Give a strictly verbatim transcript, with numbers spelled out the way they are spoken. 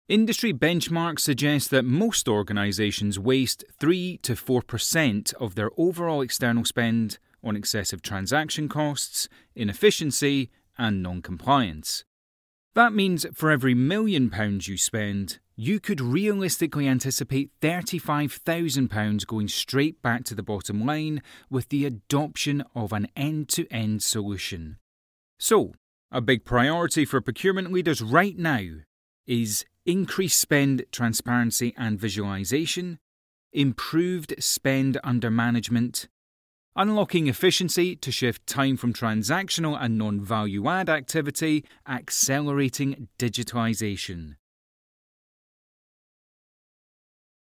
Industry benchmarks suggest that most organisations waste three to four percent of their overall external spend on excessive transaction costs, inefficiency, and non-compliance. That means for every million pounds you spend, you could realistically anticipate thirty-five thousand pounds going straight back to the bottom line with the adoption of an end-to-end solution. So, a big priority for procurement leaders right now is increased spend transparency and visualization, improved spend under management, unlocking efficiency to shift time from transactional and non-value add activity, accelerating digitalization.